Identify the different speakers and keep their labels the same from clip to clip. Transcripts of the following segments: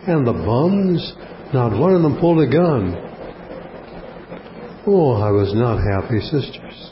Speaker 1: And the bums, not one of them pulled a gun. Oh, I was not happy, sisters.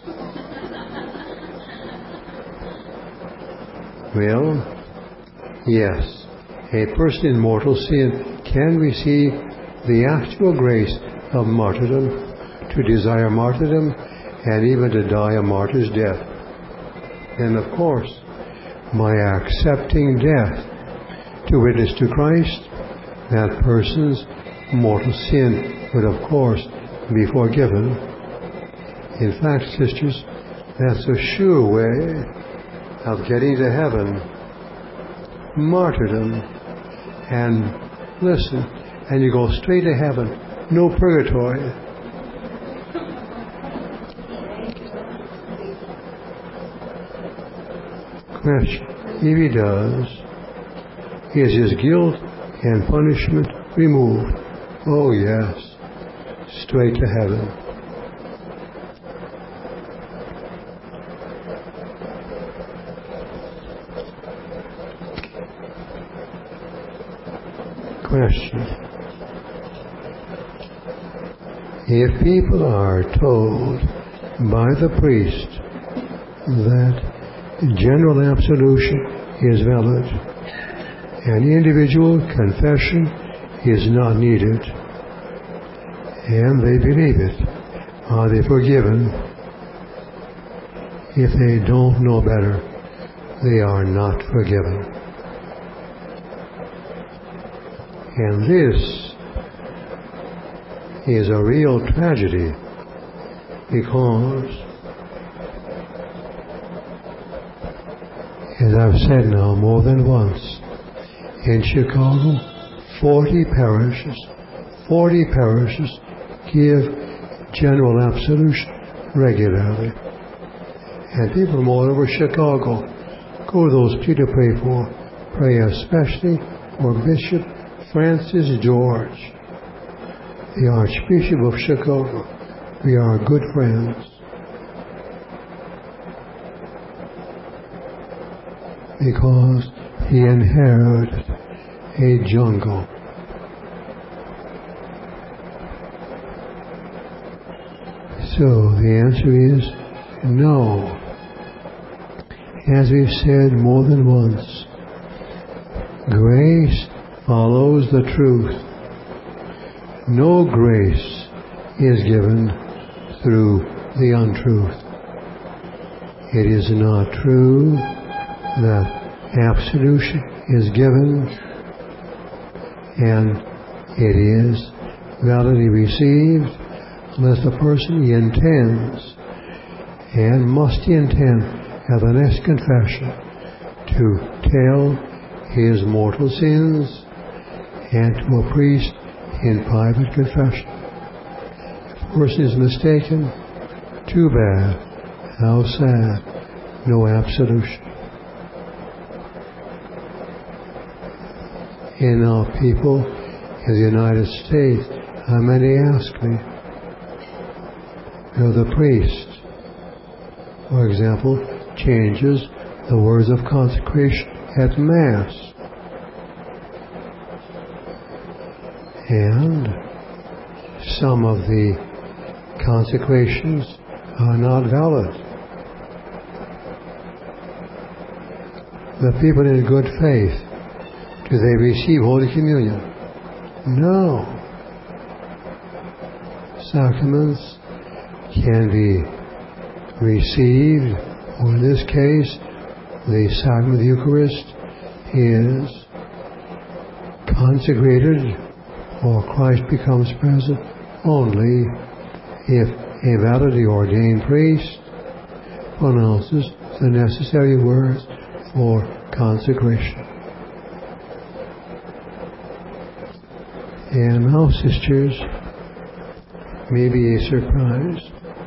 Speaker 1: Well, yes, a person in mortal sin can receive the actual grace of martyrdom, to desire martyrdom, and even to die a martyr's death. And of course, by accepting death to witness to Christ, that person's mortal sin would of course be forgiven. In fact, sisters, that's a sure way of getting to heaven. Martyrdom. And listen, and you go straight to heaven. No purgatory. Question. If he does, is his guilt and punishment removed? Oh yes. Straight to heaven. Question. If people are told by the priest that general absolution is valid and individual confession is not needed, and they believe it, are they forgiven? If they don't know better, they are not forgiven. And this is a real tragedy, because, as I've said now more than once, in Chicago, 40 parishes give general absolution regularly. And people from all over Chicago go to those people to pray for. Pray especially for Bishop Francis George, the Archbishop of Chicago. We are good friends. Because he inherited a jungle. So the answer is no. As we've said more than once, grace follows the truth. No grace is given through the untruth. It is not true that absolution is given and it is validly received unless the person intends, and must intend at the next confession, to tell his mortal sins and to a priest in private confession. If the person is mistaken, too bad, how sad, no absolution. And now people in the United States, how many ask me, the priest, for example, changes the words of consecration at Mass. And some of the consecrations are not valid. The people in good faith, do they receive Holy Communion? No. Sacraments can be received, or in this case, the sacrament of the Eucharist is consecrated, or Christ becomes present, only if a validly ordained priest pronounces the necessary words for consecration. And now, sisters, maybe a surprise.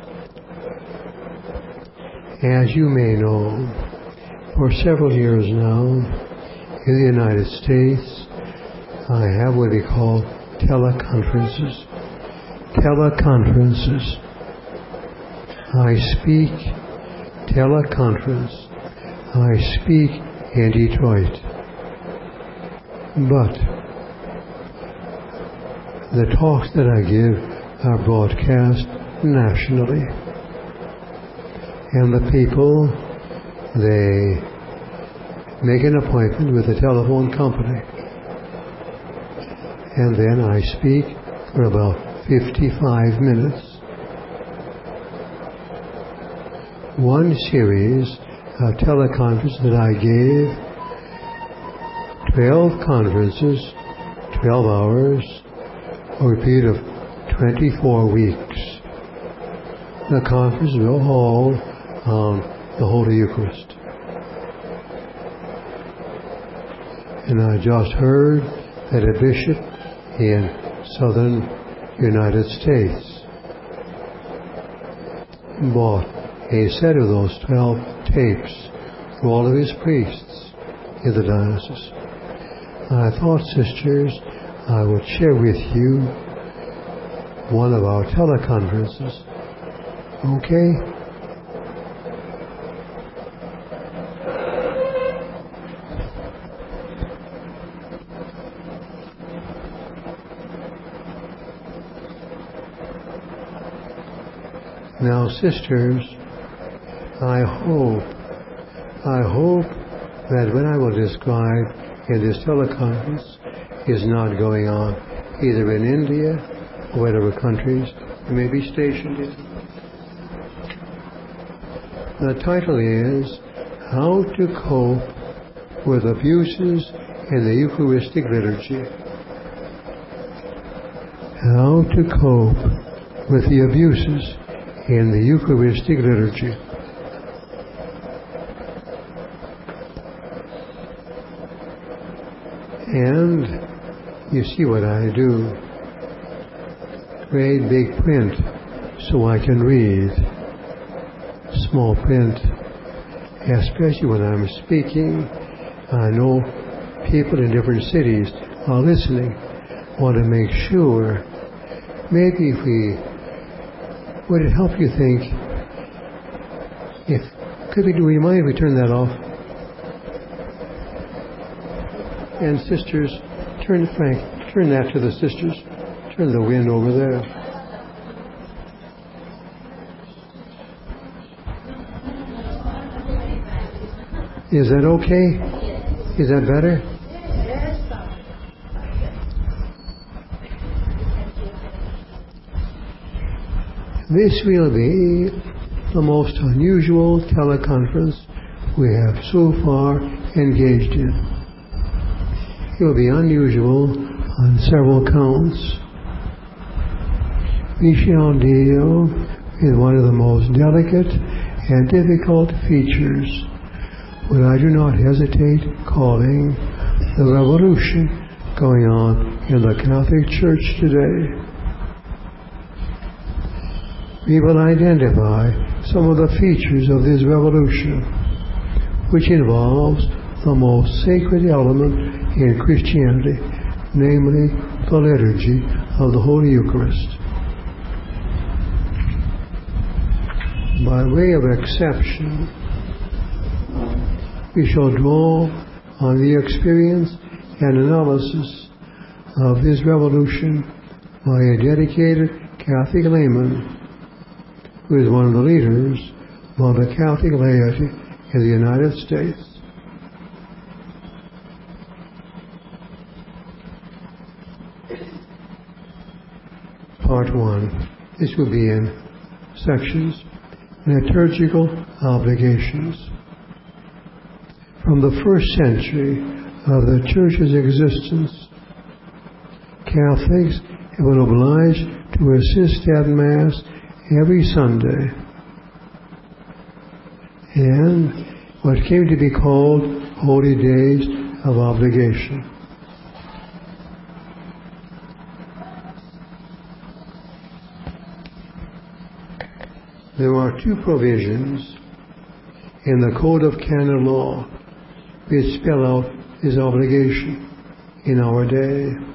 Speaker 1: As you may know, for several years now, in the United States, I have what we call teleconferences. Teleconferences. I speak teleconference. I speak in Detroit. But The talks that I give are broadcast nationally. And the people, they make an appointment with the telephone company. And then I speak for about 55 minutes. One series of teleconferences that I gave, 12 conferences, 12 hours, over a period of 24 weeks. The conferences were all on the Holy Eucharist. And I just heard that a bishop in southern United States bought a set of those 12 tapes for all of his priests in the diocese. I thought, sisters, I would share with you one of our teleconferences. Okay? Now, sisters, I hope that what I will describe in this teleconference is not going on either in India or whatever countries you may be stationed in. The title is How to Cope with Abuses in the Eucharistic Liturgy. How to cope with the abuses in the Eucharistic liturgy. And you see what I do. Great big print so I can read. Small print. Especially when I'm speaking, I know people in different cities are listening. Want to make sure. Maybe if would it help you think, do you mind if we turn that off? And sisters, turn that to the sisters. Turn the wind over there. Is that okay? Is that better? This will be the most unusual teleconference we have so far engaged in. It will be unusual on several counts. We shall deal with one of the most delicate and difficult features, what I do not hesitate calling the revolution going on in the Catholic Church today. We will identify some of the features of this revolution, which involves the most sacred element in Christianity, namely the liturgy of the Holy Eucharist. By way of exception, we shall draw on the experience and analysis of this revolution by a dedicated Catholic layman who is one of the leaders of the Catholic laity in the United States. Part 1. This will be in sections. Liturgical obligations. From the first century of the Church's existence, Catholics have been obliged to assist at Mass every Sunday, and what came to be called Holy Days of Obligation. There are two provisions in the Code of Canon Law which spell out this obligation in our day.